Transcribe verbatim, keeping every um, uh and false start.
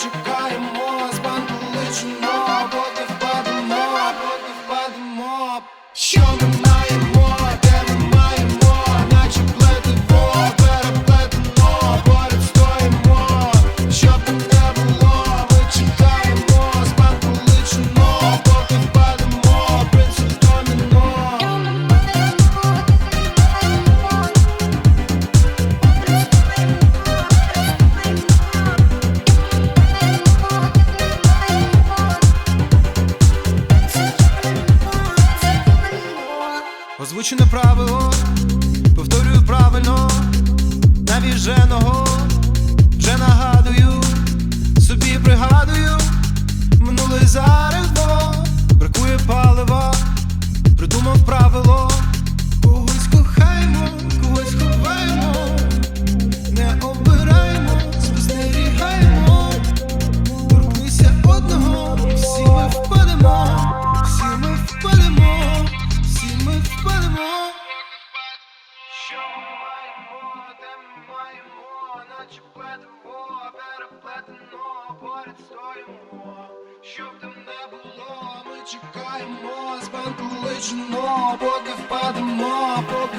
чекаємо, спантеличено, поки впадемо, поки впадемо. Що ми маємо, де ми маємо, наче плетиво, переплетено, поряд стоїмо. Щоб там не було, ми чекаємо, спантеличено, поки впадемо, принцип доміно. Озвучене правило, повторюю правильно, навіженого вже нагадую, собі пригадую, минуле зарево, бракує палива, придумав правило, когось кохаємо, когось ховаємо, не обираємо, спостерігаємо, торкнися одного, всі ми впадемо, всі ми впадемо, всі ми впадемо. Що ми маємо, де ми маємо, наче плетиво, переплетено, поряд стоїмо. Щоб там не було, ми чекаємо, спантеличено, поки впадемо, поки